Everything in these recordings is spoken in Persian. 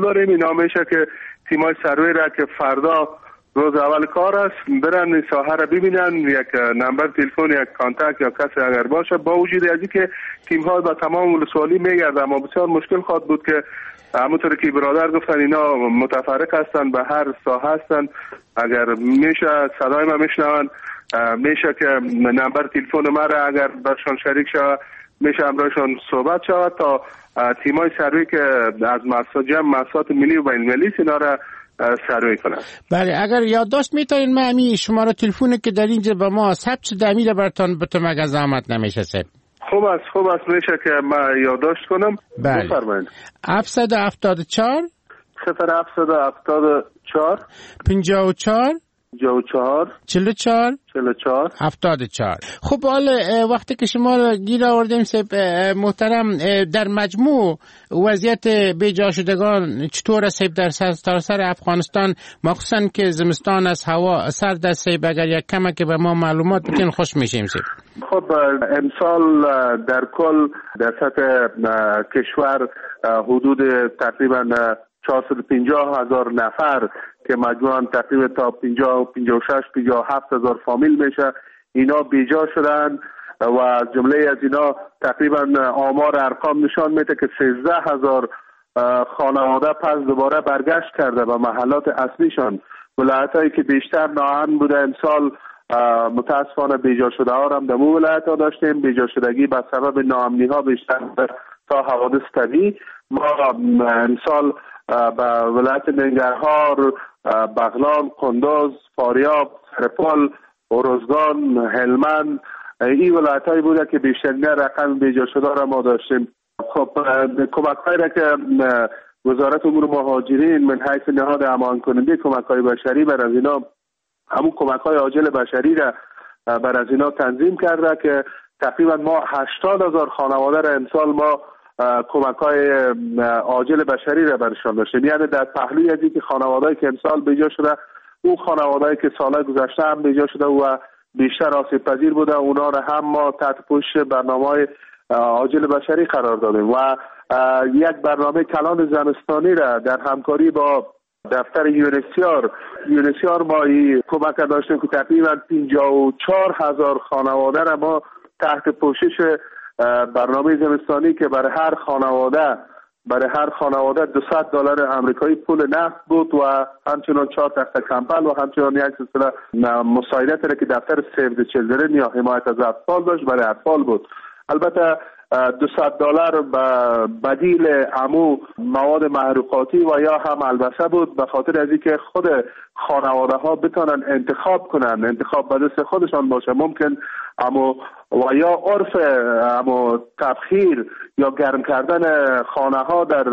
داریم. اینا میشه که تیمای سروی را که فردا روز اول کار است برن این ساحه را ببینن، یک نمبر تلفن، یک کانتاکت یا کسی اگر باشه، با وجود از اینکه تیم ها با تمام ولسوالی میگردن، اما بسیار مشکل خواهد بود که همونطور که برادر گفتن اینا متفرق هستن، به هر ساحه هستن. اگر میشه صدای ما میشنون، میشه که نمبر تلفن ما را اگر برشان شریک شود میشه همراهشان صحبت شود تا تیمای سروی که از مسابقات ملی و بین المللی اینا را سروی کنند. بله، اگر یادداشت میتونین من همین شماره تلفنی که در اینجا به ما ثبت شده امیل براتون بتونم اگر زحمت نمیشه سه. خوب است میشه که من یادداشت کنم. بله. بفرمایید. 774 0774 54 44 74. خب حالا وقتی که شما را گیر آوردیم محترم، در مجموع وضعیت بیجا شدگان چطور است در سراسر افغانستان، مخصوصا که زمستان از هوا سرد است؟ اگر یک کمک که به ما معلومات بتین خوش میشیم. خب امسال در کل در سطح کشور حدود تقریبا 450,000 نفر که مجموعاً تقریبا تا 57,000 فامیل میشه، اینا بیجا شدن و از جمله از اینا تقریبا آمار ارقام نشان میده که 13,000 خانواده پس دوباره برگشت کرده به محلات اصلیشان. ولایتایی که بیشتر ناامن بوده امسال متاسفانه بیجا شده ها هم در اون ولایت ها داشتیم. بیجا شدگی به سبب ناامنی ها بیشتر تا حوادث طبیعی. ما امسال به ولایت ننگرهار، بغلان، کندوز، فاریاب، سرپل، ارزگان، هلمند، این ولایت هایی بوده که بیشترین رقم بیجا شده را ما داشتیم. خب کمک هایی را که وزارت امور مهاجرین من حیث نهاد امان کننده کمک های بشری بر از اینا همون کمک های عاجل بشری را بر از اینا تنظیم کرده که تقریبا ما 80,000 خانواده را امسال ما کمک های عاجل بشری را برشان داشتیم. یعنی در پهلوی از اینکه خانواده‌ای که امسال بیجا شده، اون خانواده‌ای که سال گذشته هم بیجا شده و بیشتر آسیب پذیر بوده، اونا را هم ما تحت پوشش برنامه‌های عاجل بشری قرار دادیم و یک برنامه کلان زمستانی را در همکاری با دفتر یونسیار ما این کمک داشتیم که تقریبا 54,000 خانواده را ما تحت پوشش برنامه زمستانی که برای هر خانواده $200 آمریکایی پول نقد بود و همچنان 4 تخته کمپل و همچنان یک سلسله مساعدت را که دفتر سیو د چیلدرن یا حمایت از اطفال داشت برای اطفال بود. البته $200 بدیل امو مواد محروقاتی و یا هم البسه بود، به خاطر از اینکه خود خانواده ها بتونن انتخاب به دست خودشان باشه. ممکن امو و یا عرف امو تبخیر یا گرم کردن خانه ها در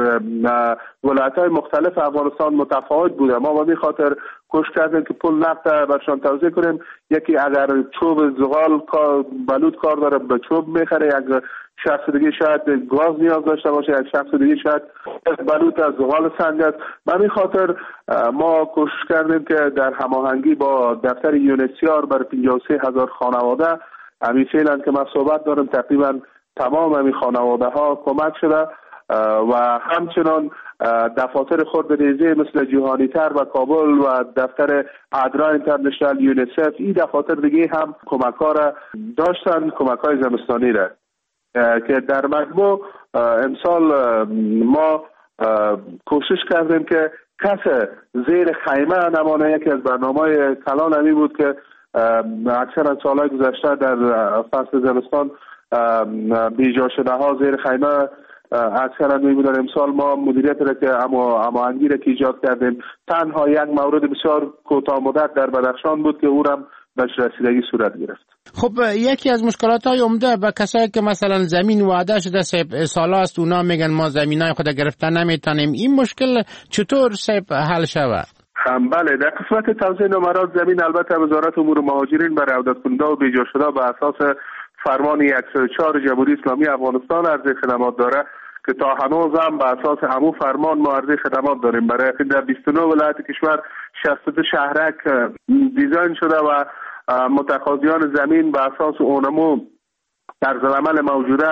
ولایت های مختلف افغانستان متفاوت بوده. ما به این خاطر کوشش کردیم که پول نقد برشان توزیع کنیم. یکی اگر چوب زغال بلوط کار داره به چوب میخره، یک شخص دیگه شاید گاز نیاز داشته باشه، یک شخص دیگه شاید بلوط از زغال سنگ است. به این خاطر ما کوشش کردیم که در هماهنگی با دفتر یونسیار بر 53,000 خانواده همین فعلا که ما صحبت دارم تقریبا تمام همین خانواده ها کمک شده و همچنان دفاتر خرد ریزی مثل جهانی تر و کابل و دفتر ادرا اینترنشنال، یونیسف، این دفاتر دیگه هم کمک ها را داشتن، کمک های زمستانی را که در مجموع امسال ما کوشش کردیم که کس زیر خیمه نمانه. یکی از برنامه‌های کلان همی بود که اکثر سالهای گذشته در فصل زمستان بیجا شده ها زیر خیمه اکثرا میبودن. امسال ما مدیریت را که هماهنگی را که ایجاد کردیم، تنها یک مورد بسیار کوتاه مدت در بدخشان بود که او را بهش رسیدگی صورت گرفت. خب یکی از مشکلات های عمده به کسایی که مثلا زمین وعده شده سال است، اونا میگن ما زمینای خود گرفتن نمیتونیم، این مشکل چطور حل شود؟ بله، در قسمت توزیع نمرات زمین البته وزارت امور مهاجرین برای عودت کننده و بیجا شده به اساس فرمان 104 جمهوری اسلامی افغانستان عرضه خدمات داره که تا هنوز هم به اساس همون فرمان ما عرضه خدمات داریم. برای در 29 ولایت کشور 62 شهرک دیزاین شده و متقاضیان زمین به اساس اونمو طرز عمل موجوده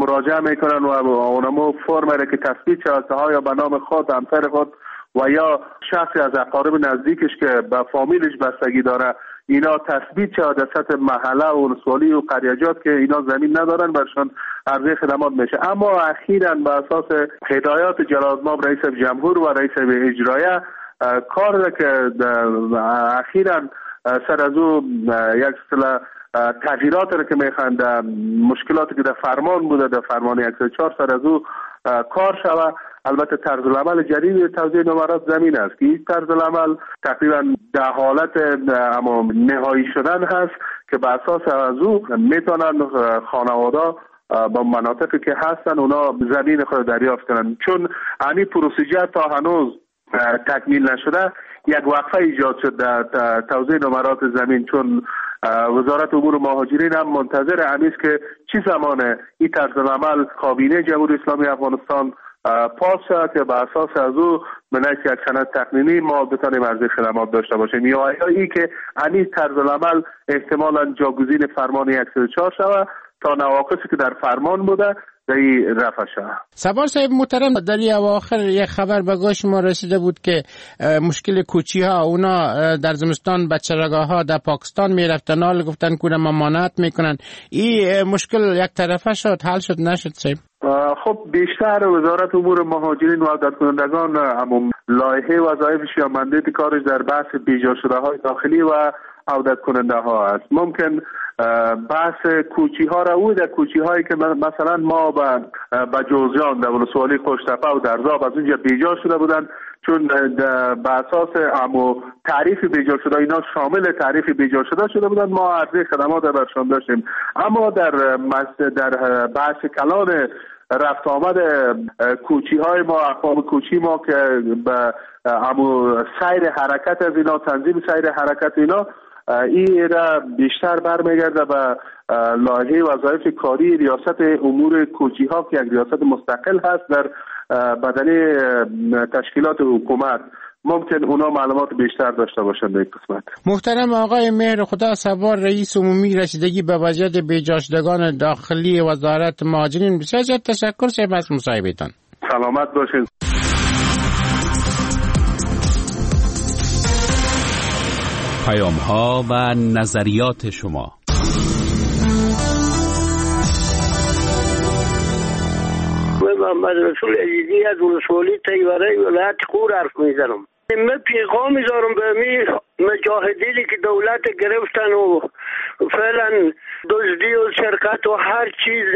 مراجعه میکنن و اونمو فرم که تثبیت شود که آیا به نام خود، همسر خود و یا شخصی از اقارب نزدیکش که به فامیلش بستگی داره اینا تثبیت شود در سطح محله و ولسوالی و قریجات که اینا زمین ندارن برشان عرضه خدمات میشه. اما اخیراً به اساس هدایات جلال‌مآب رئیس جمهور و رئیس اجرایه کار که اخیراً سر از او یک سلسله تغییرات را که میخواند مشکلاتی که در فرمان بوده در فرمان 104 سر از او کار شود. البته طرز العمل جدید توزیع نمرات زمین است که این طرز العمل تقریبا در حالت نهایی شدن هست که به اساس از او میتونن خانواده با مناطقی که هستن اونا زمین خود دریافت کنن. چون همین پروسیجر تا هنوز تکمیل نشده یک وقفه ایجاد شد در توزیع نمرات زمین، چون وزارت امور مهاجرین هم منتظر همیست که چی زمانه این طرز العمل کابینه جمهوری اسلامی افغانستان پاس شد که به اساس از او منش یک سند تقنینی ما بتانیم عرضه خدمات داشته باشیم یا ای که همین طرز العمل احتمالاً جاگزین فرمان 104 شود تا نواقصی که در فرمان بوده در این رفع شود. صباح صاحب محترم، در این اواخر یک خبر به گوش ما رسیده بود که مشکل کوچی ها اونا در زمستان به چراگاه ها در پاکستان می رفتن، حال گفتن که ممانعت میکنن. این مشکل یک طرفه شد، حل شد نشد صاحب؟ خب بیشتر وزارت امور مهاجرین و عودت کنندگان لایحه وظایفش یا مندیت کارش در بحث بیجا شده های داخلی و عودت کننده ها است. ممکن بحث کوچی ها را او در کوچی هایی که مثلا ما به جوزجان در ولسوالی خوشتپه و درزاب از اونجا بیجا شده بودن، چون به اساس تعریف بیجا شده اینا شامل تعریف بیجا شده بودن، ما عرضه خدمات برشان داشتیم. اما در بحث کلان رفت آمد کوچی های ما، اقوام کوچی ما که به سیر حرکت از اینا، تنظیم سیر حرکت اینا، این را بیشتر برمیگرده به لایحه وظایف کاری ریاست امور کوچی ها که یک ریاست مستقل هست در بدنه تشکیلات حکومت. ممکن اونا معلومات بیشتر داشته باشند در این قسمت. محترم آقای مهر خدا سوار، رئیس عمومی رسیدگی به وضعیت بیجاشدگان داخلی وزارت مهاجرین، بسیار زیاد تشکر صاحب از مصاحبهتان. سلامت باشین. پیام‌ها و نظریات شما. محمد رسول عزیزی از ولسوالی تیوره ولایت خور حرف میزنم. من پیغام میذارم به مجاهدینی که دولت گرفتن و فعلا دزدی و سرقت و هر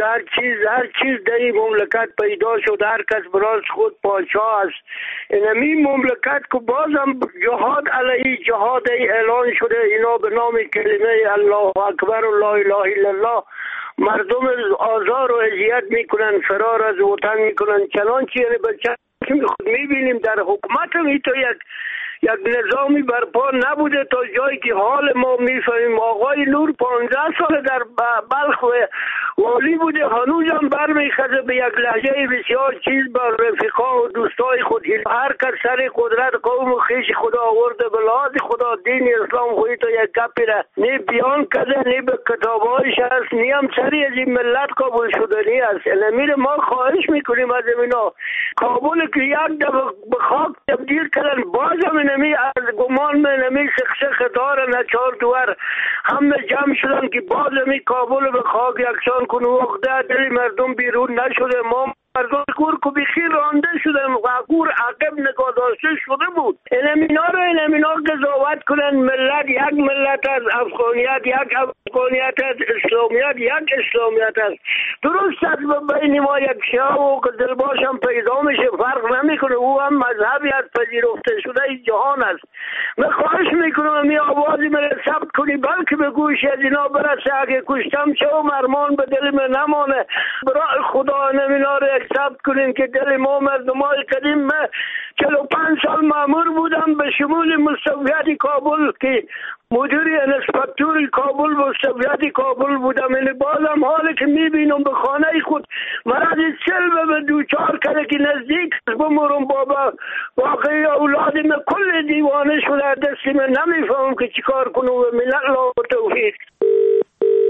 چیز در این مملکت پیدا شد. هر کس براز خود پادشاه است. این مملکت که بازم جهاد علیه جهاد اعلان شده، اینا به نام کلمه الله اکبر و لا اله الا الله مردم آزار و اذیت میکنن، فرار از وطن میکنن. چنانچه یعنی بچه خود میبینیم در حکومت هم تو یک نظامی برپا نبوده تا جایی که حال ما میفهمیم. آقای نور 15 سال در بلخ والی بوده، هنوز هم برمیخزه به یک لهجه بسیار چیز با رفیقا و دوستای خود. هر کس سر قدرت قوم و خیش خدا آورده به لحاظ خدا دین اسلام خودی تا یک گپی را نی بیان کده نی به کتابایش هست نی هم سری از این ملت قبول شدنی است. الامیر ما خواهش میکنیم از اینا کابل که یک دفعه به خاک تبدیل کردن، باز هم نمی از گمان من نمی شخص دار نچار دوار همه جمع شدن که باز نمی کابل به خاک یکسان کنه. وقته دل مردم بیرون نشده، ما مردم کور که بخیر رانده شدن و کور عقب نگاه داشته شده بود. اینا قضاوت کنن ملت یک ملت از افغانیت، یک افغانیت از اسلامیت، یک اسلامیت است. درست است بین ما یک شاه و دلباش هم پیدا میشه، فرق نمیکنه. او هم مذهبی از پذیرفته شده این جهان است. من خواهش میکنم می آوازی من ثبت کنی بلکه به گوش از اینا برسه. اگه کشتم چه و مرمان به دل من نمانه. برای خدا اینا رو ثبت کنین که دل ما مردمای قدیم. من 45 سال مامور بودم به شمول مستویات کابل که مدیر انسپکتور کابل مستویات کابل بودم. این بازم حالی که میبینم به خانه خود مرض سلب به دوچار کرده که نزدیک بمورم بابا واقعی اولادی من کل دیوانه شده دستی من نمیفهم که چیکار کنم و ملت لا توفیق.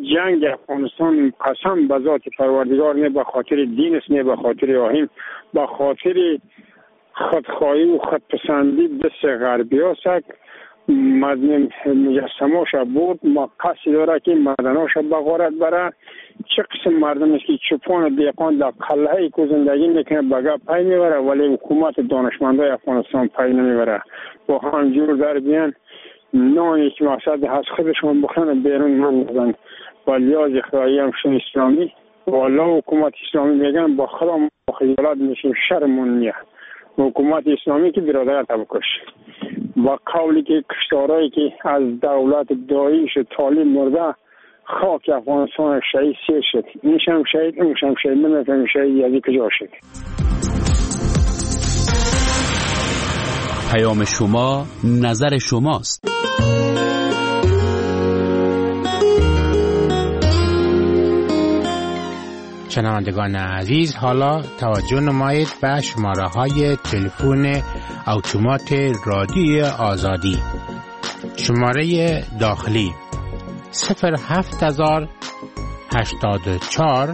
جنگ افغانستان قسم به ذات پروردگار نه به خاطر دین است نه به خاطر آیین، به خاطر خودخواهی و خودپسندی دست غربی است. مجسماش بود ما قصد داره که مردناش بغارت بره. چه قسم مردم است که چپان دیقان در قلعه که زندگی میکنه بگه پای میبره، ولی حکومت دانشمندای افغانستان پای نمیبره. با همجور در بیان نانی که مقصد از خودشون بخنه بیرون من بزن با لیاز خواهی همشون اسلامی والا حکومت اسلامی میگن با خدا خیالات میشیم شرمون میه. حکومت اسلامی که برادرت بکش با قولی که کشتارایی که از دولت داعش طالب مرده خاک افغانستان شهید سیر شد. اینشم شهید اونشم شهید نمیفهم شهید یادی کجا شد. پیام شما نظر شماست. شنوندگان عزیز، حالا توجه نمایید به شماره های تلفن اتومات رادیوی آزادی. شماره داخلی 07084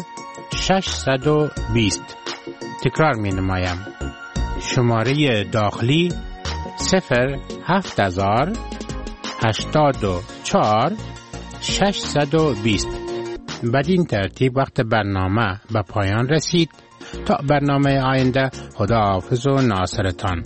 620. تکرار می نمایم. شماره داخلی 07084 620. بدین ترتیب وقت برنامه به پایان رسید. تا برنامه آینده، خداحافظ و ناصرتان.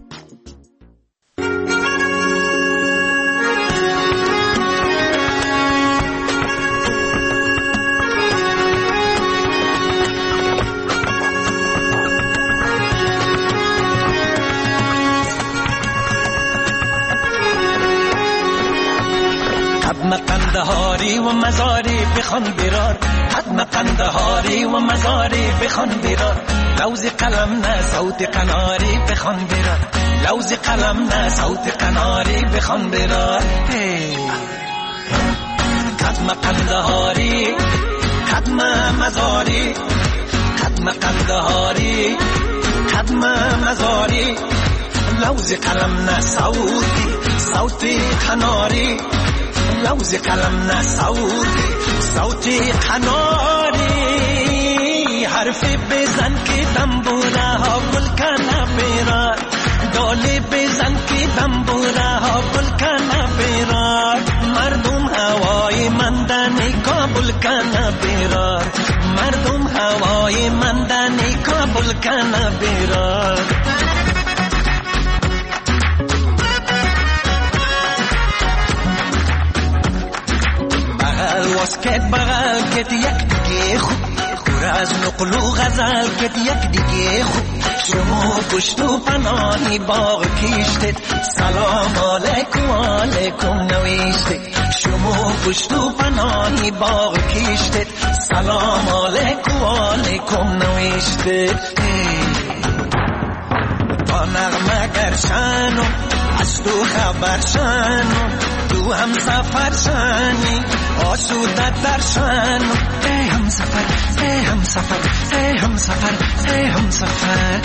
قندهاری و مزاری بخوان برار، حتما قندهاری و مزاری بخوان برار. لوز قلم نه صوت قناری بخوان برار، لوز قلم نه صوت قناری بخوان برار. حتما قندهاری حتما مزاری، حتما قندهاری حتما مزاری. لوز قلم نه صوت قناری، لوز قلم نه صوتی قناری. حرف بزن که دنبوره ها گل کنه بیرار، دالی بزن که دنبوره ها گل کنه بیرار. مردم هوای مندنی کابل کنه بیرار، مردم هوای مندنی کابل کنه بیرار. واسکت بغل کت یک دیگه خوب، خور از نقل و غزل کت یک دیگه خوب. شما پشت و پناهی باغ کشتید، سلام علیکم علیکم نوشتید. شما پشت و پناهی باغ کشتید، سلام علیکم علیکم نوشتید. با نغمه گرشنو از تو خبر شنو، تو هم سفر شنی آسودت در شنو. ای هم سفر ای هم سفر ای هم سفر ای هم سفر.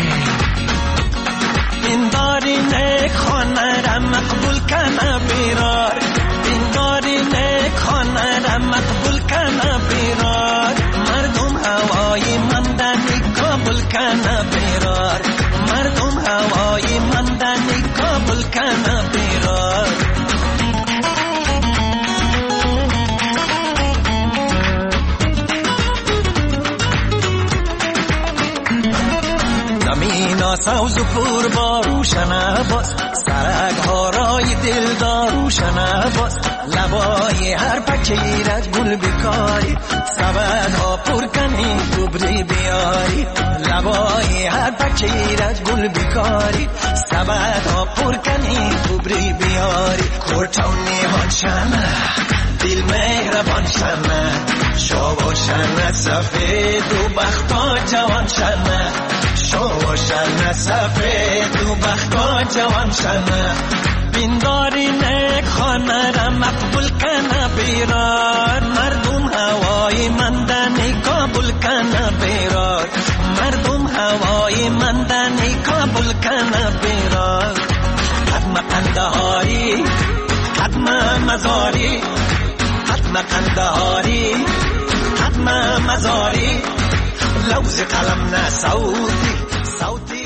این داری نیک خانه را مقبول کنه بیرار، این داری نیک خانه را مقبول کنه بیرار. مردم هوای مندنی کابل کنه بیرار، مردم هوای مندنی کابل کنه بیرار. زمین سوز و پر با روشن باز، سرک ها رای دلدار روشن باز. لبای هر پکیرت گل بکاری، سبد ها پر کنی دوبری بیاری. لبای هر پکیرت گل بکاری، سبد ها پر کنی دوبری بیاری. کورتون نیهان شنه دل مهربان شنه، شو شنه سفید و بختا جوان شنه، شو شنه سفید و بختا جوان شنه. بینداری نیک خانه را مقبول کنه بیرار، مردم هوای مندنی کابل کنه بیرار، مردم هوای مندنی کابل کنه بیرار. حتما قندهاری حتما مزاری، حتما قندهاری حتما مزاری لوز قلم نه صوتی